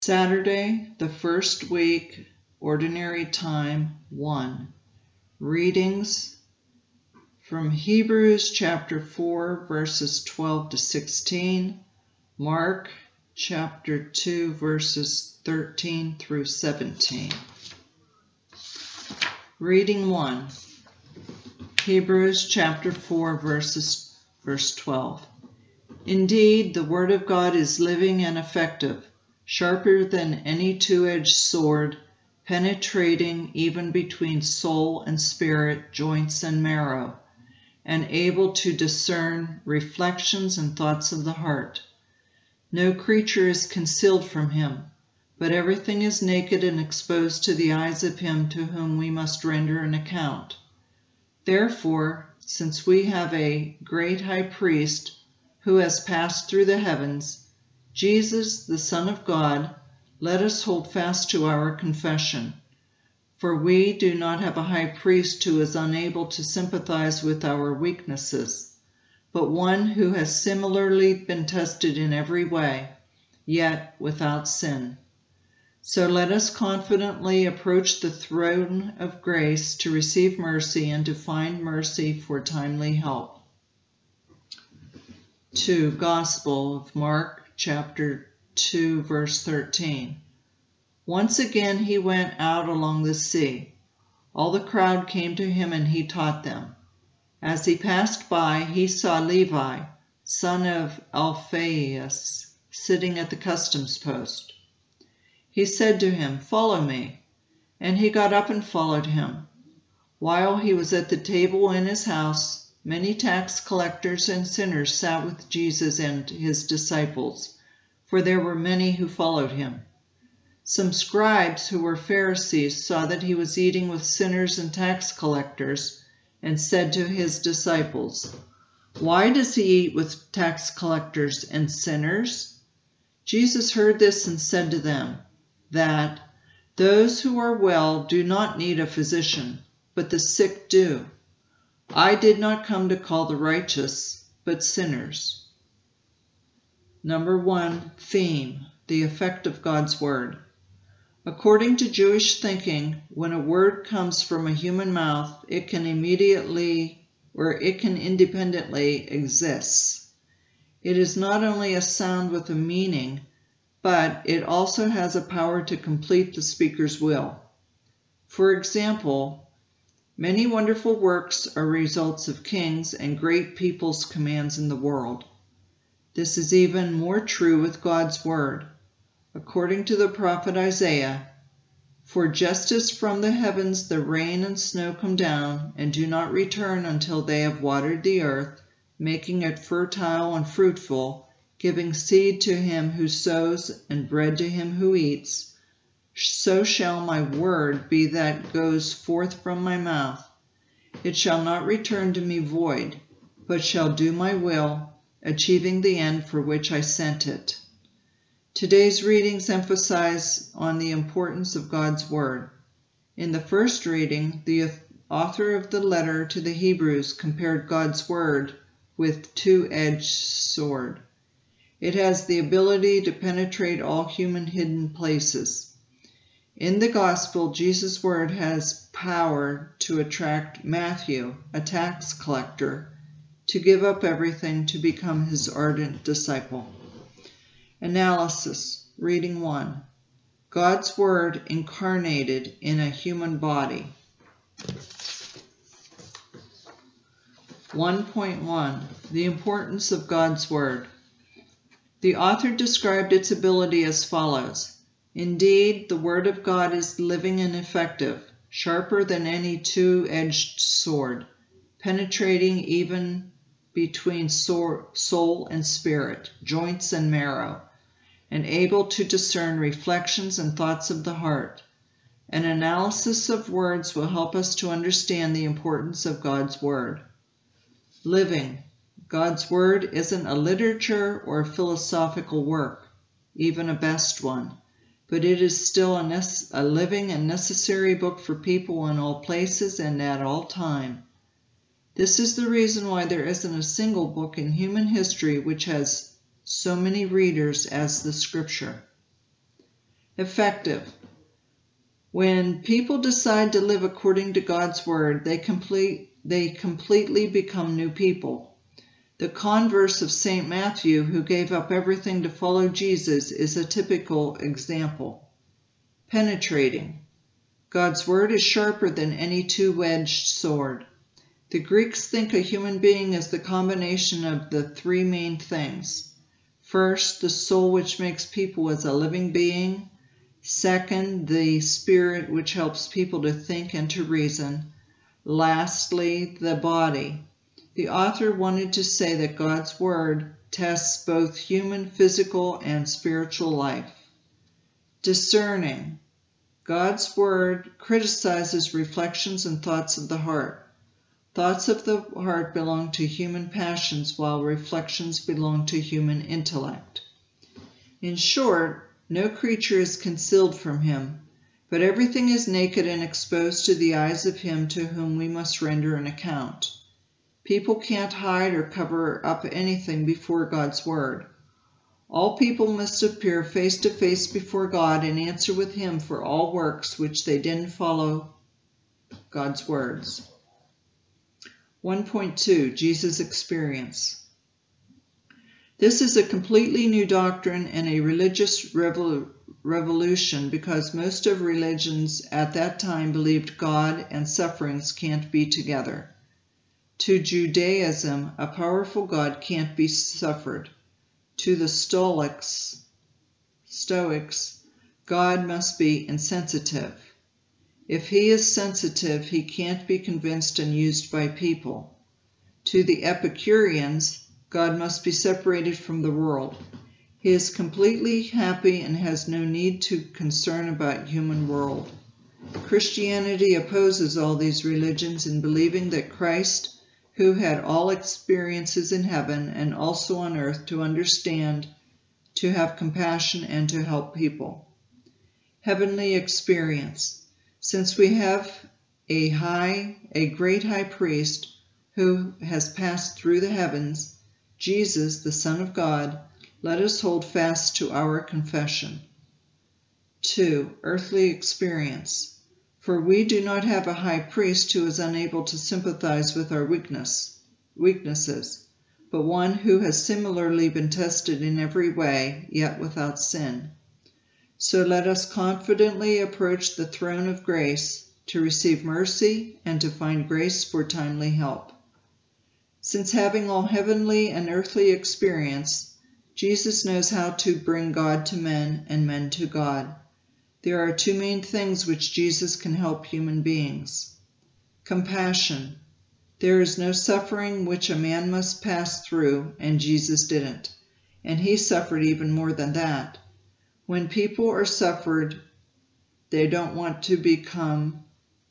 Saturday, the first week, Ordinary Time 1. Readings from Hebrews chapter 4, verses 12 to 16, Mark chapter 2, verses 13 through 17. Reading 1. Hebrews chapter 4, verse 12. Indeed, the Word of God is living and effective, sharper than any two-edged sword, penetrating even between soul and spirit, joints and marrow, and able to discern reflections and thoughts of the heart. No creature is concealed from him, but everything is naked and exposed to the eyes of him to whom we must render an account. Therefore, since we have a great high priest who has passed through the heavens, Jesus, the Son of God, let us hold fast to our confession. For we do not have a high priest who is unable to sympathize with our weaknesses, but one who has similarly been tested in every way, yet without sin. So let us confidently approach the throne of grace to receive mercy and to find mercy for timely help. 2. Gospel of Mark chapter 2, verse 13. Once again he went out along the sea. All the crowd came to him and he taught them. As he passed by, he saw Levi, son of Alphaeus, sitting at the customs post. He said to him, "Follow me." And he got up and followed him. While he was at the table in his house, many tax collectors and sinners sat with Jesus and his disciples, for there were many who followed him. Some scribes who were Pharisees saw that he was eating with sinners and tax collectors, and said to his disciples, "Why does he eat with tax collectors and sinners?" Jesus heard this and said to them that those who are well do not need a physician, but the sick do. I did not come to call the righteous, but sinners. Number 1, theme, the effect of God's Word. According to Jewish thinking, when a word comes from a human mouth, it can independently exist. It is not only a sound with a meaning, but it also has a power to complete the speaker's will. For example, many wonderful works are results of kings and great people's commands in the world. This is even more true with God's Word. According to the prophet Isaiah, "For just as from the heavens the rain and snow come down and do not return until they have watered the earth, making it fertile and fruitful, giving seed to him who sows and bread to him who eats, so shall my word be that goes forth from my mouth. It shall not return to me void, but shall do my will, achieving the end for which I sent it." Today's readings emphasize on the importance of God's Word. In the first reading, the author of the letter to the Hebrews compared God's Word with two-edged sword. It has the ability to penetrate all human hidden places. In the Gospel, Jesus' word has power to attract Matthew, a tax collector, to give up everything to become his ardent disciple. Analysis. Reading 1. God's Word incarnated in a human body. 1.1. The importance of God's Word. The author described its ability as follows. Indeed, the Word of God is living and effective, sharper than any two-edged sword, penetrating even between soul and spirit, joints and marrow, and able to discern reflections and thoughts of the heart. An analysis of words will help us to understand the importance of God's Word. Living. God's Word isn't a literature or a philosophical work, even a best one, but it is still a living and necessary book for people in all places and at all time. This is the reason why there isn't a single book in human history which has so many readers as the Scripture. Effective. When people decide to live according to God's word, they completely become new people. The converse of St. Matthew, who gave up everything to follow Jesus, is a typical example. Penetrating. God's word is sharper than any two-edged sword. The Greeks think a human being is the combination of the three main things. First, the soul, which makes people as a living being. Second, the spirit, which helps people to think and to reason. Lastly, the body. The author wanted to say that God's word tests both human, physical, and spiritual life. Discerning. God's word criticizes reflections and thoughts of the heart. Thoughts of the heart belong to human passions, while reflections belong to human intellect. In short, no creature is concealed from him, but everything is naked and exposed to the eyes of him to whom we must render an account. People can't hide or cover up anything before God's word. All people must appear face to face before God and answer with him for all works which they didn't follow God's words. 1.2 Jesus' Experience. This is a completely new doctrine and a religious revolution, because most of religions at that time believed God and sufferings can't be together. To Judaism, a powerful God can't be suffered. To the Stoics, God must be insensitive. If he is sensitive, he can't be convinced and used by people. To the Epicureans, God must be separated from the world. He is completely happy and has no need to concern about human world. Christianity opposes all these religions in believing that Christ, who had all experiences in heaven and also on earth, to understand, to have compassion, and to help people. Heavenly experience. Since we have a great high priest who has passed through the heavens, Jesus, the Son of God, let us hold fast to our confession. 2. Earthly experience. For we do not have a high priest who is unable to sympathize with our weaknesses, but one who has similarly been tested in every way, yet without sin. So let us confidently approach the throne of grace to receive mercy and to find grace for timely help. Since having all heavenly and earthly experience, Jesus knows how to bring God to men and men to God. There are two main things which Jesus can help human beings. Compassion. There is no suffering which a man must pass through, and Jesus didn't. And he suffered even more than that. When people are suffered, they don't want to become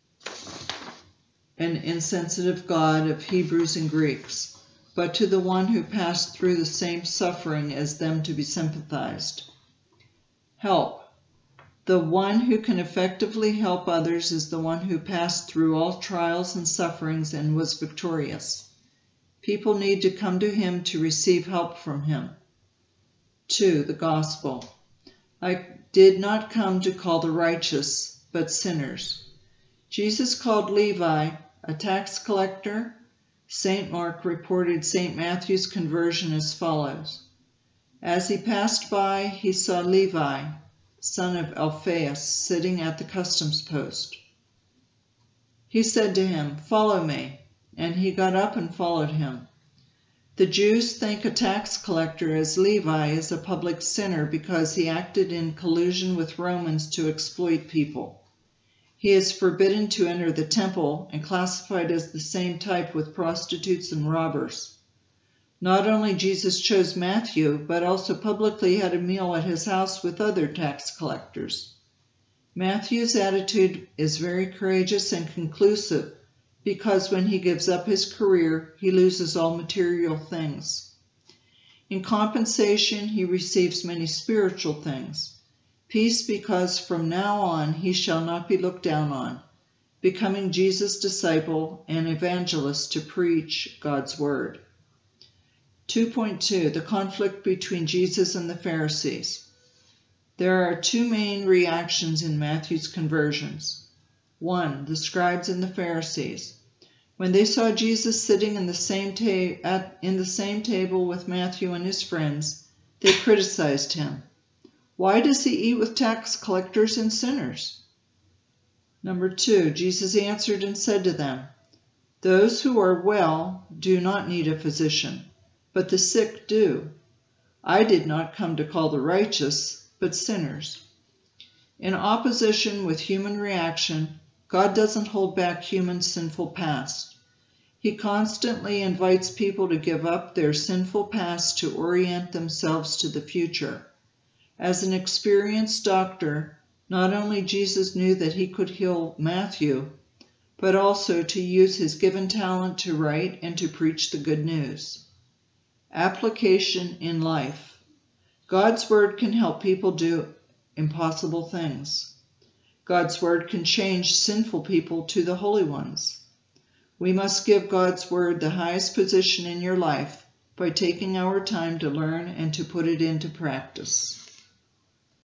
an insensitive God of Hebrews and Greeks, but to the one who passed through the same suffering as them to be sympathized. Help. The one who can effectively help others is the one who passed through all trials and sufferings and was victorious. People need to come to him to receive help from him. 2. The Gospel. I did not come to call the righteous, but sinners. Jesus called Levi a tax collector. St. Mark reported St. Matthew's conversion as follows. As he passed by, he saw Levi, son of Alphaeus, sitting at the customs post. He said to him, "Follow me," and he got up and followed him. The Jews think a tax collector as Levi is a public sinner because he acted in collusion with Romans to exploit people. He is forbidden to enter the temple and classified as the same type with prostitutes and robbers. Not only Jesus chose Matthew, but also publicly had a meal at his house with other tax collectors. Matthew's attitude is very courageous and conclusive, because when he gives up his career, he loses all material things. In compensation, he receives many spiritual things. Peace, because from now on he shall not be looked down on, becoming Jesus' disciple and evangelist to preach God's word. 2.2. The conflict between Jesus and the Pharisees. There are two main reactions in Matthew's conversions. 1. The scribes and the Pharisees. When they saw Jesus sitting in the same table with Matthew and his friends, they criticized him. Why does he eat with tax collectors and sinners? Number 2, Jesus answered and said to them, those who are well do not need a physician, but the sick do. I did not come to call the righteous, but sinners. In opposition with human reaction, God doesn't hold back human sinful past. He constantly invites people to give up their sinful past to orient themselves to the future. As an experienced doctor, not only Jesus knew that he could heal Matthew, but also to use his given talent to write and to preach the good news. Application in life. God's word can help people do impossible things. God's word can change sinful people to the holy ones. We must give God's word the highest position in your life by taking our time to learn and to put it into practice.